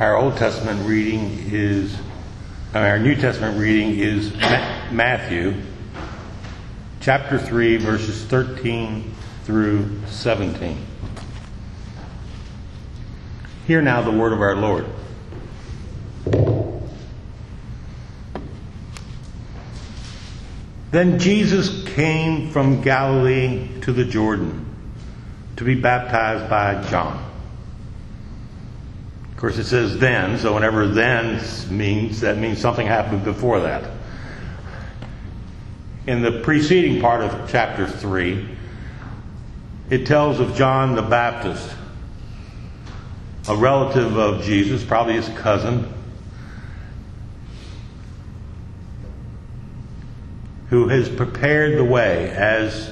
Our Old Testament reading is, our New Testament reading is Matthew chapter 3, verses 13 through 17. Hear now the word of our Lord. Then Jesus came from Galilee to the Jordan to be baptized by John. Of course, it says then, so whenever then means, that means something happened before that. In the preceding part of chapter 3, it tells of John the Baptist, a relative of Jesus, probably his cousin, who has prepared the way as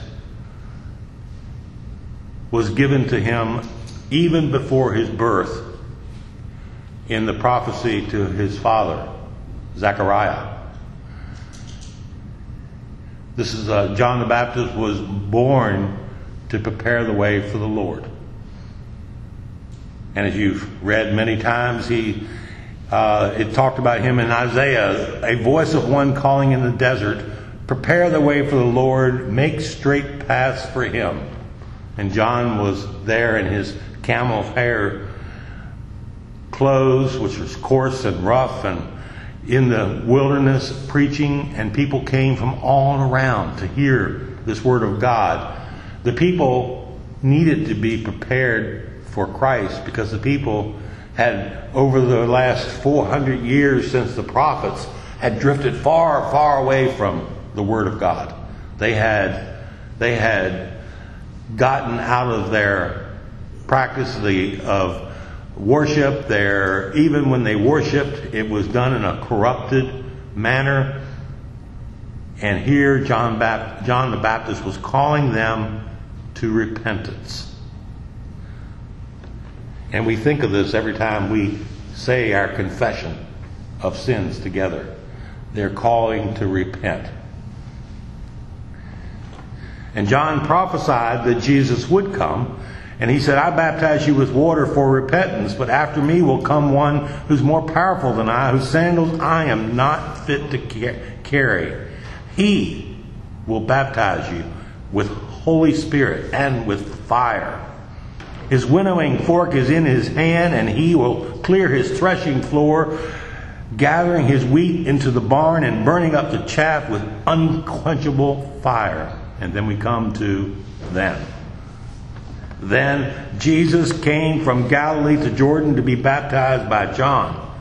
was given to him even before his birth in the prophecy to his father, Zechariah. This is John the Baptist was born to prepare the way for the Lord. And as you've read many times, it talked about him in Isaiah, a voice of one calling in the desert, prepare the way for the Lord, make straight paths for him. And John was there in his camel's hair clothes, which was coarse and rough, and in the wilderness preaching, and people came from all around to hear this word of God. The people needed to be prepared for Christ because the people had, over the last 400 years since the prophets, had drifted far, far away from the word of God. They had gotten out of their practice of worship. Even when they worshipped, it was done in a corrupted manner. And here John the Baptist was calling them to repentance. And we think of this every time we say our confession of sins together. They're calling to repent. And John prophesied that Jesus would come. And he said, I baptize you with water for repentance, but after me will come one who's more powerful than I, whose sandals I am not fit to carry. He will baptize you with Holy Spirit and with fire. His winnowing fork is in his hand, and he will clear his threshing floor, gathering his wheat into the barn and burning up the chaff with unquenchable fire. And then we come to then. Then Jesus came from Galilee to Jordan to be baptized by John.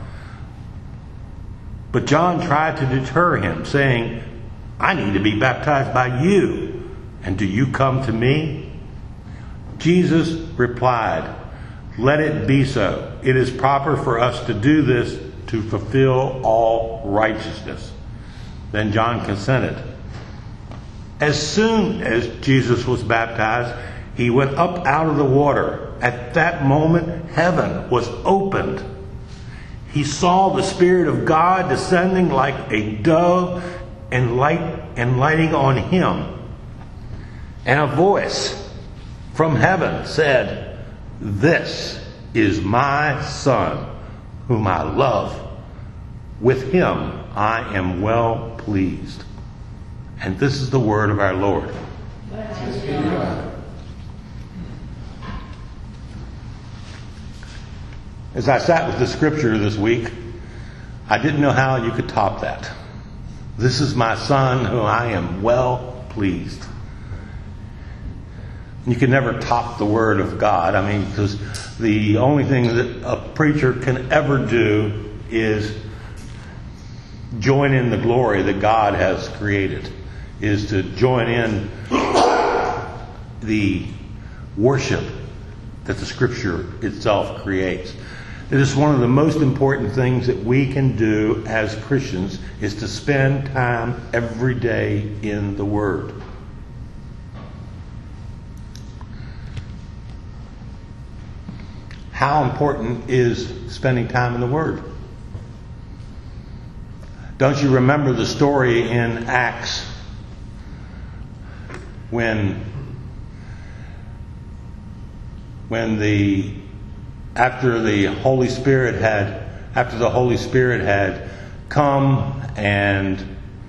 But John tried to deter him, saying, I need to be baptized by you, and do you come to me? Jesus replied, let it be so. It is proper for us to do this to fulfill all righteousness. Then John consented. As soon as Jesus was baptized, he went up out of the water. At that moment, heaven was opened. He saw the Spirit of God descending like a dove and lighting on him. And a voice from heaven said, this is my Son, whom I love. With him I am well pleased. And this is the word of our Lord. Thanks be to God. As I sat with the scripture this week, I didn't know how you could top that. This is my Son, whom I am well pleased. You can never top the word of God. I mean, because the only thing that a preacher can ever do is join in the glory that God has created, is to join in the worship that the scripture itself creates. It is one of the most important things that we can do as Christians is to spend time every day in the Word. How important is spending time in the Word? Don't you remember the story in Acts when after the Holy Spirit had after the Holy Spirit had come and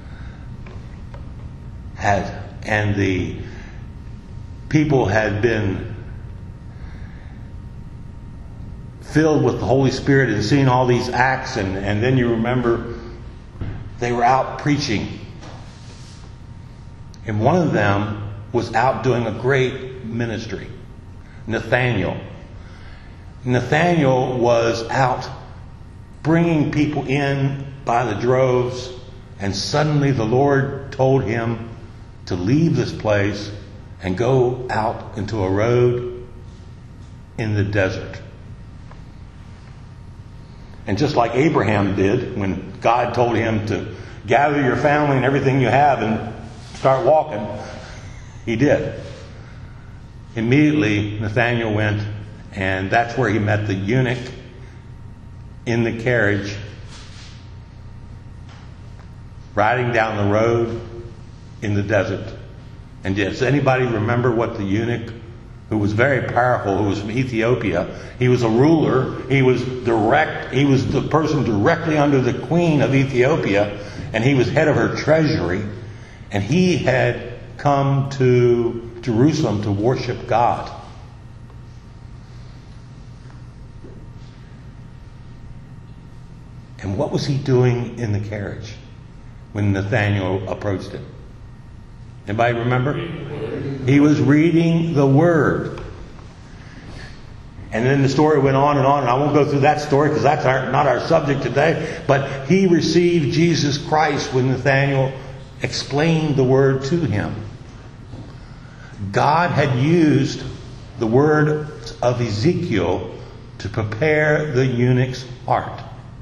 the people had been filled with the Holy Spirit and seen all these acts, and then you remember they were out preaching. And one of them was out doing a great ministry, Nathaniel. Nathaniel was out bringing people in by the droves, and suddenly the Lord told him to leave this place and go out into a road in the desert. And just like Abraham did when God told him to gather your family and everything you have and start walking, he did. Immediately, Nathaniel went, and that's where he met the eunuch in the carriage, riding down the road in the desert. And does anybody remember what the eunuch, who was very powerful, who was from Ethiopia, he was a ruler, he was the person directly under the queen of Ethiopia, and he was head of her treasury, and he had come to Jerusalem to worship God. And what was he doing in the carriage when Nathaniel approached him? Anybody remember? He was reading the Word. And then the story went on, and I won't go through that story because that's not our subject today. But he received Jesus Christ when Nathaniel explained the Word to him. God had used the words of Ezekiel to prepare the eunuch's heart.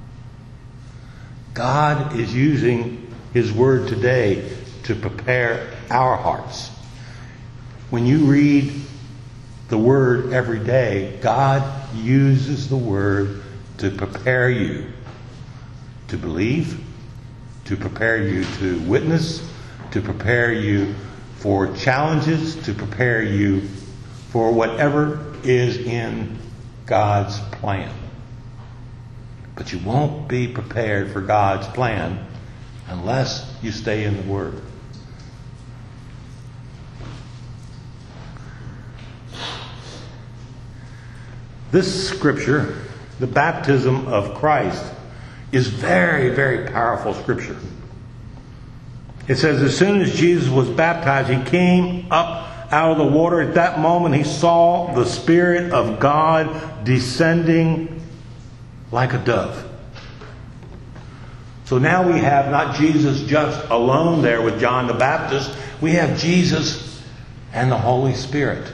God is using His Word today to prepare our hearts. When you read the Word every day, God uses the Word to prepare you to believe, to prepare you to witness, to prepare you for challenges, to prepare you for whatever is in God's plan. But you won't be prepared for God's plan unless you stay in the Word. This scripture, the baptism of Christ, is very, very powerful scripture. It says, as soon as Jesus was baptized, he came up out of the water. At that moment, he saw the Spirit of God descending like a dove. So now we have not Jesus just alone there with John the Baptist. We have Jesus and the Holy Spirit.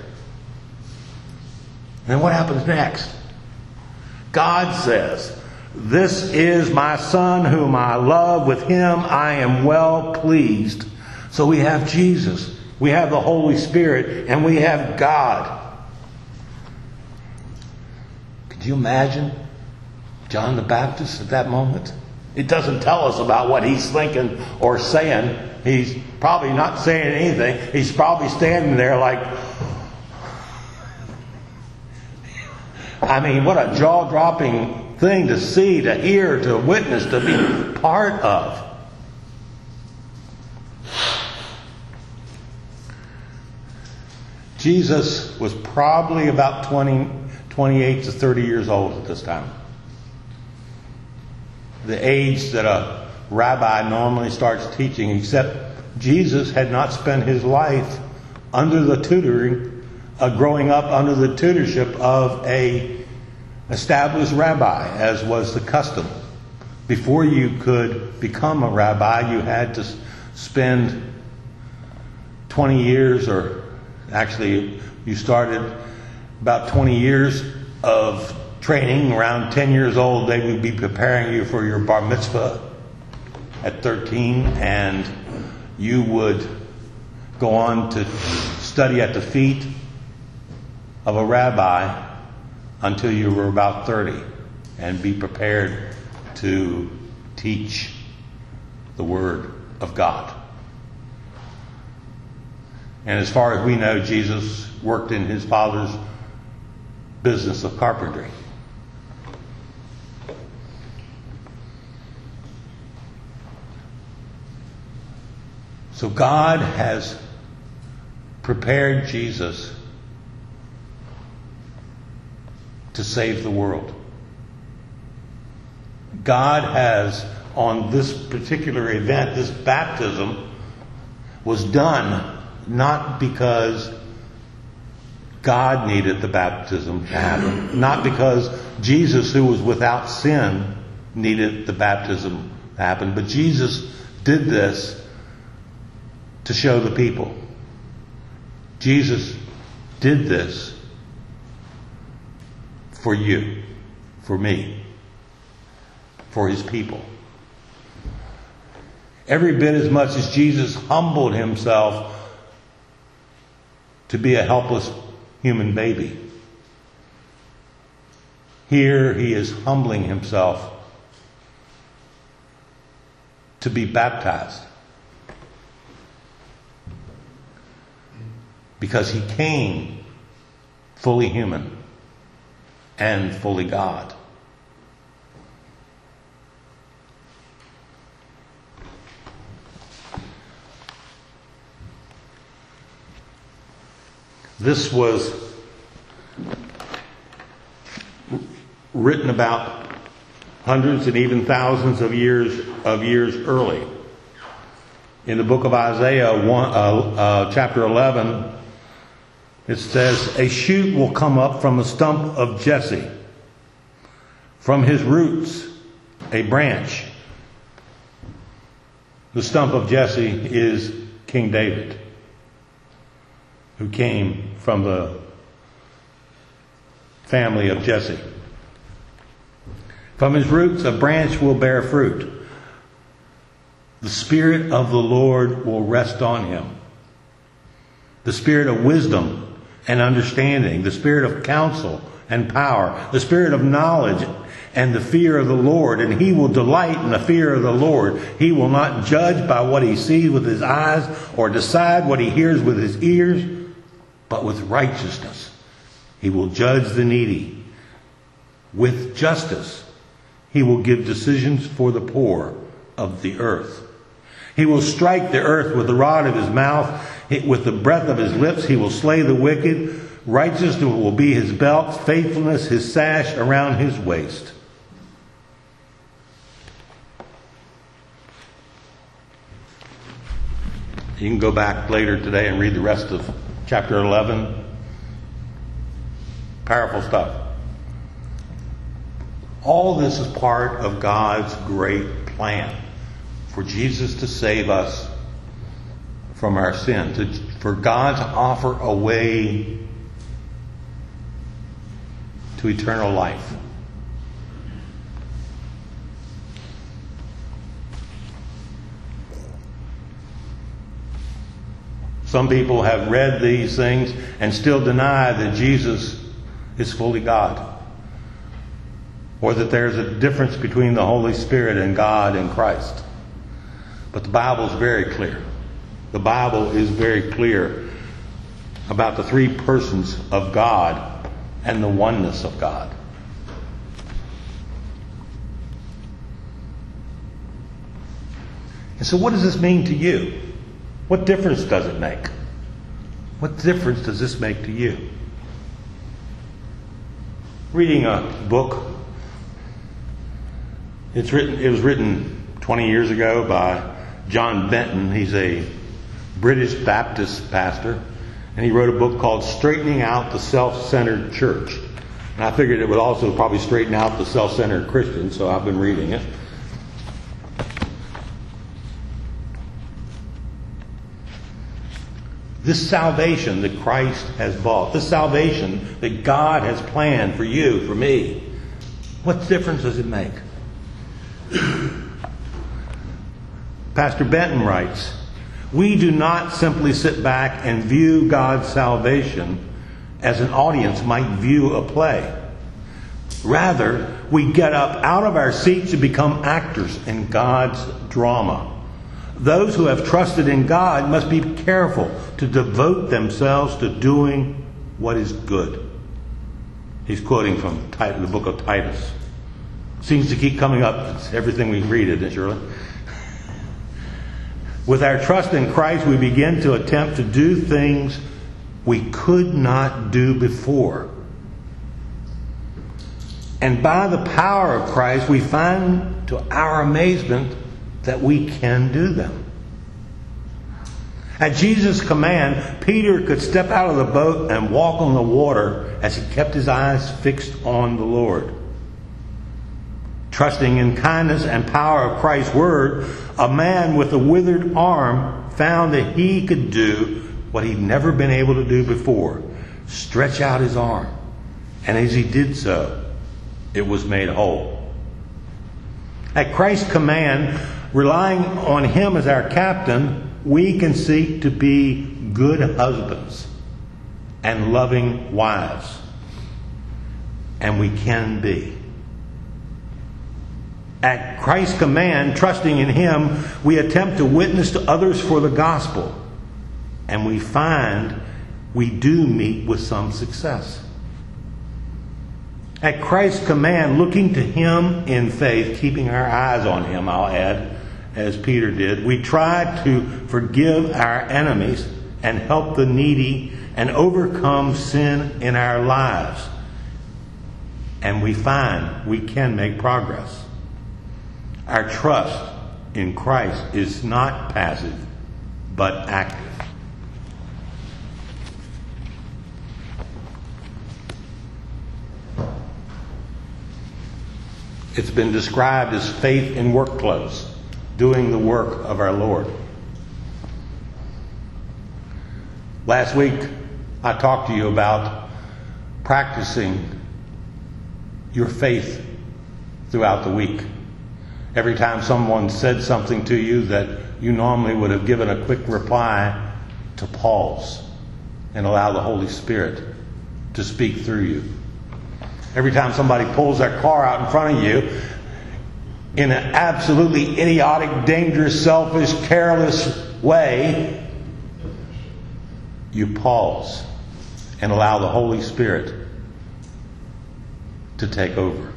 And then what happens next? God says, this is my Son whom I love. With him I am well pleased. So we have Jesus, we have the Holy Spirit, and we have God. Could you imagine John the Baptist at that moment? It doesn't tell us about what he's thinking or saying. He's probably not saying anything. He's probably standing there like, I mean, what a jaw-dropping thing to see, to hear, to witness, to be part of. Jesus was probably about 28 to 30 years old at this time. The age that a rabbi normally starts teaching, except Jesus had not spent his life under the tutoring, growing up under the tutorship of a established rabbi, as was the custom. Before you could become a rabbi, you had to spend 20 years, or actually you started about 20 years of training. Around 10 years old, they would be preparing you for your bar mitzvah at 13, and you would go on to study at the feet of a rabbi until you were about 30 and be prepared to teach the Word of God. And as far as we know, Jesus worked in his Father's business of carpentry. So God has prepared Jesus to save the world. God has, on this particular event, this baptism was done not because God needed the baptism to happen, not because Jesus, who was without sin, needed the baptism to happen, but Jesus did this to show the people. Jesus did this for you, for me, for his people. Every bit as much as Jesus humbled himself to be a helpless human baby, here he is humbling himself to be baptized. Because he came fully human and fully God. This was written about hundreds and even thousands of years early. In the book of Isaiah, chapter 11, it says, "A shoot will come up from the stump of Jesse. From his roots, a branch." The stump of Jesse is King David, who came from the family of Jesse. From his roots, a branch will bear fruit. The Spirit of the Lord will rest on him. The Spirit of wisdom and understanding, the Spirit of counsel and power, the Spirit of knowledge and the fear of the Lord. And he will delight in the fear of the Lord. He will not judge by what he sees with his eyes or decide what he hears with his ears, but with righteousness he will judge the needy. With justice he will give decisions for the poor of the earth. He will strike the earth with the rod of his mouth. With the breath of his lips he will slay the wicked. Righteousness will be his belt, faithfulness his sash around his waist. You can go back later today and read the rest of chapter 11. Powerful stuff. All this is part of God's great plan for Jesus to save us from our sin, for God to offer a way to eternal life. Some people have read these things and still deny that Jesus is fully God, or that there's a difference between the Holy Spirit and God and Christ. But the Bible is very clear. The Bible is very clear about the three persons of God and the oneness of God. And so what does this mean to you? What difference does it make? What difference does this make to you? Reading a book. It was written 20 years ago by John Benton. He's a British Baptist pastor, and he wrote a book called Straightening Out the Self-Centered Church. And I figured it would also probably straighten out the self-centered Christian, so I've been reading it. This salvation that Christ has bought, this salvation that God has planned for you, for me, what difference does it make? Pastor Benton writes, "We do not simply sit back and view God's salvation as an audience might view a play. Rather, we get up out of our seats to become actors in God's drama. Those who have trusted in God must be careful to devote themselves to doing what is good." He's quoting from the book of Titus. Seems to keep coming up. It's everything we read, isn't it, Shirley? With our trust in Christ, we begin to attempt to do things we could not do before. And by the power of Christ, we find to our amazement that we can do them. At Jesus' command, Peter could step out of the boat and walk on the water as he kept his eyes fixed on the Lord. Trusting in kindness and power of Christ's word, a man with a withered arm found that he could do what he'd never been able to do before: stretch out his arm. And as he did so, it was made whole. At Christ's command, relying on him as our captain, we can seek to be good husbands and loving wives. And we can be. At Christ's command, trusting in him, we attempt to witness to others for the gospel. And we find we do meet with some success. At Christ's command, looking to him in faith, keeping our eyes on him, I'll add, as Peter did, we try to forgive our enemies and help the needy and overcome sin in our lives. And we find we can make progress. Our trust in Christ is not passive, but active. It's been described as faith in work clothes, doing the work of our Lord. Last week, I talked to you about practicing your faith throughout the week. Every time someone said something to you that you normally would have given a quick reply, to pause and allow the Holy Spirit to speak through you. Every time somebody pulls their car out in front of you in an absolutely idiotic, dangerous, selfish, careless way, you pause and allow the Holy Spirit to take over.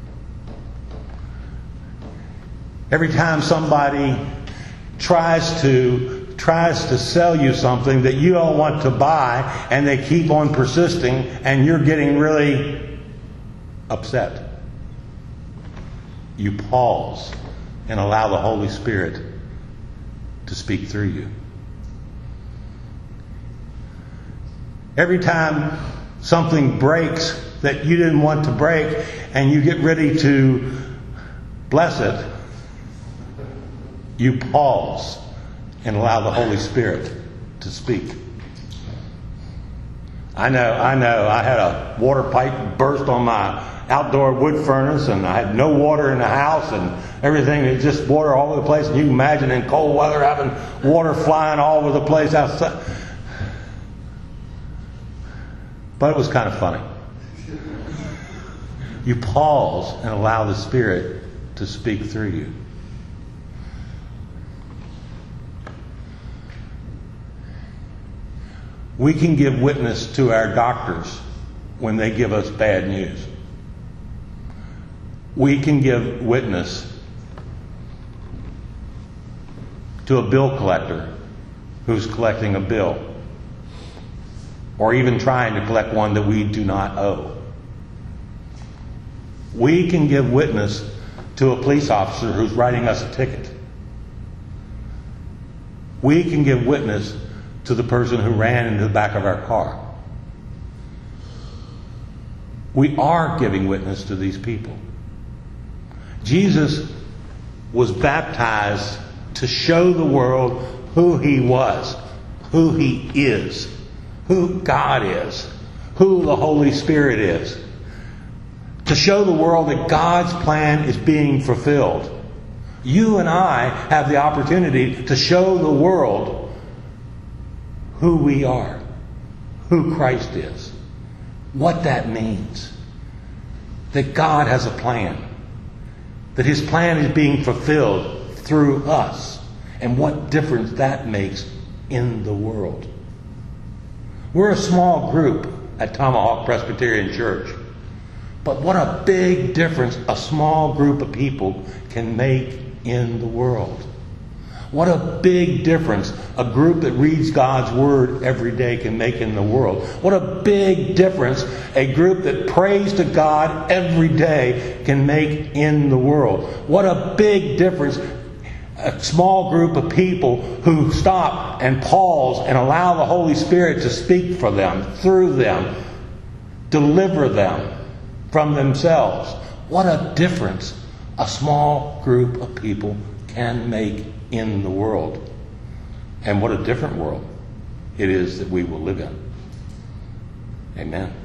Every time somebody tries to sell you something that you don't want to buy and they keep on persisting and you're getting really upset, you pause and allow the Holy Spirit to speak through you. Every time something breaks that you didn't want to break and you get ready to bless it, you pause and allow the Holy Spirit to speak. I know. I had a water pipe burst on my outdoor wood furnace, and I had no water in the house, and everything was just water all over the place. And you can imagine in cold weather having water flying all over the place outside. But it was kind of funny. You pause and allow the Spirit to speak through you. We can give witness to our doctors when they give us bad news. We can give witness to a bill collector who's collecting a bill, or even trying to collect one that we do not owe. We can give witness to a police officer who's writing us a ticket. We can give witness to the person who ran into the back of our car. We are giving witness to these people. Jesus was baptized to show the world who he was, who he is, who God is, who the Holy Spirit is. To show the world that God's plan is being fulfilled. You and I have the opportunity to show the world who we are, who Christ is, what that means, that God has a plan, that his plan is being fulfilled through us, and what difference that makes in the world. We're a small group at Tomahawk Presbyterian Church, but what a big difference a small group of people can make in the world. What a big difference a group that reads God's Word every day can make in the world. What a big difference a group that prays to God every day can make in the world. What a big difference a small group of people who stop and pause and allow the Holy Spirit to speak for them, through them, deliver them from themselves. What a difference a small group of people can make in the world. And what a different world it is that we will live in. Amen.